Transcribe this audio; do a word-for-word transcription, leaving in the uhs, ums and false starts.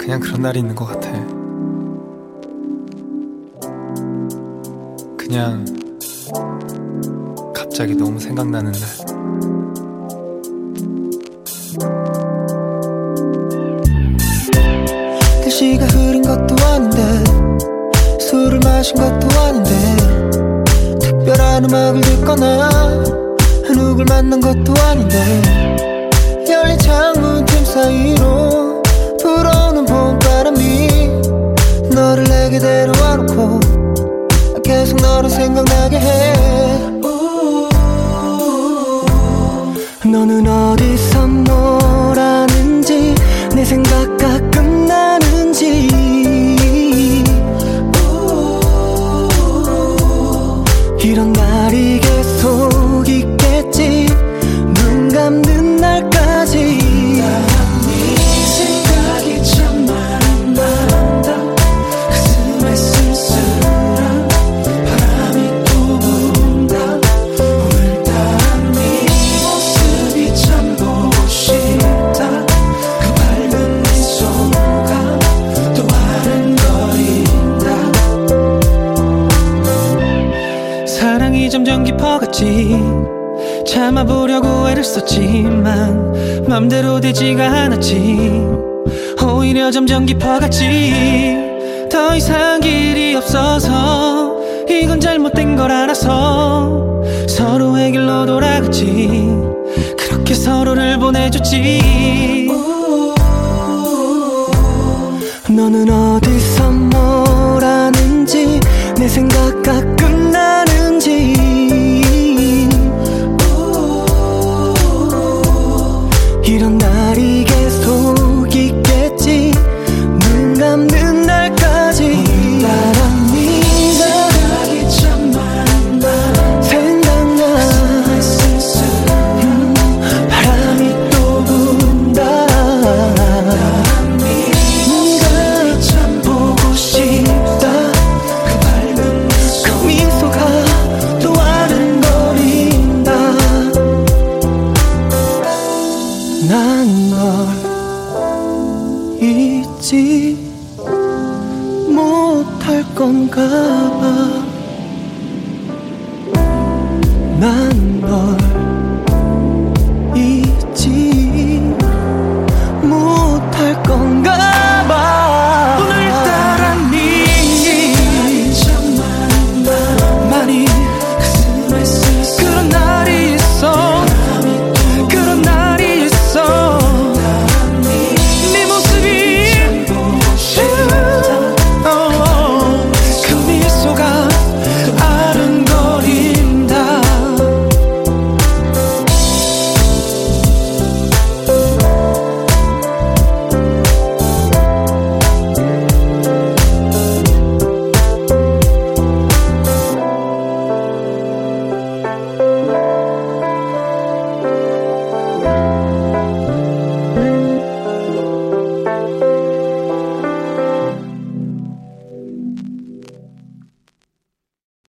그냥 그런 날이 있는 것 같아. 그냥 갑자기 너무 생각나는 날. 날씨가 흐린 것도 아닌데 술을 마신 것도 아닌데 특별한 음악을 듣거나 누굴 만난 것도 아닌데 열린 창문 틈 사이로 불어오는 봄바람이 너를 내게 데려와 놓고 계속 너를 생각나게 해. 너는 어디서 뭘 하는지 내 생각 가끔 나는지 이런 날이 계속 있겠지 눈 감는 날까지. 네 생각이 참 많다 가슴에 쓸쓸한 바람이 또 분다. 오늘따라 네 모습이 참 보고 싶다. 그 밝은 미소가 또 아른거린다. 사랑이 점점 깊어갔지. 참아보려고 애를 썼지만 맘대로 되지가 않았지. 오히려 점점 깊어갔지. 더 이상 길이 없어서 이건 잘못된 걸 알아서 서로의 길로 돌아갔지. 그렇게 서로를 보내줬지. 너는 어디서 뭘 하는지 내 생각 가끔 나는지 이런 날이 계속 있겠지 눈 감는 날까지. 바람이 생각이 참 많다 생각나 음, 바람이 또 분다. 네가 참 보고 싶다. 그 밝은 그 미소가 또 아른거린다. 난 널 잊지 못할 건가 봐. 난 널